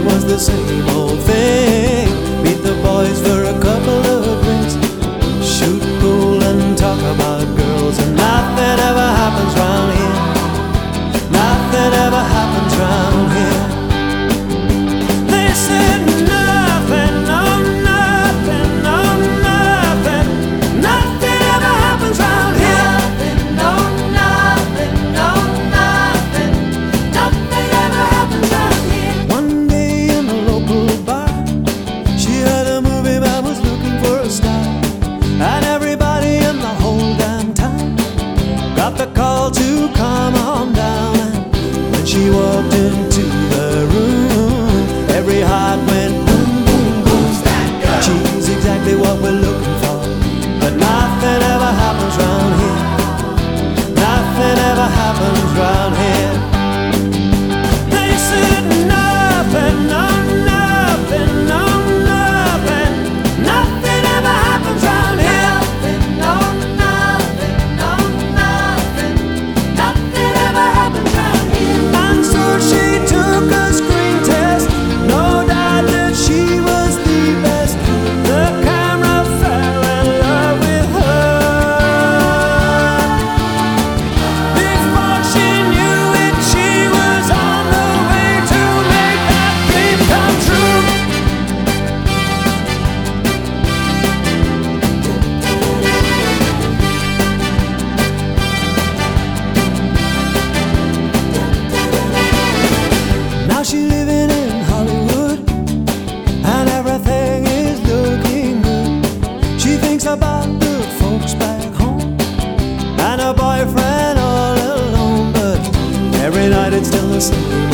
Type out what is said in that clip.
was the same old thing. Meet the boys for a couple of drinks, shoot pool and talk about girls, and nothing ever happens round here. Nothing ever happens round here. They said nothing, no nothing, no nothing. Nothing ever happens round here. Nothing, no nothing, no nothing. Nothing ever happens round here. One day in a local bar, she heard a movie man was looking for a star, and everybody in the whole damn town got the call to come on down. And when she walked into the room, every heart went boom, boom, boom. She's exactly what we're looking for, but nothing ever happens round here. Nothing ever happens round here. They said nothing, no nothing, no nothing. Nothing ever happens round here. Nothing, no nothing, no nothing. Nothing ever happens round here. And so she took a screen test, no doubt that she was the best. The camera fell in love with her. Before she knew it, she was on the way to make that dream come true. Now she's living in Hollywood, and everything is looking good. She thinks about the folks back home and her boyfriend all alone, but every night it's still the same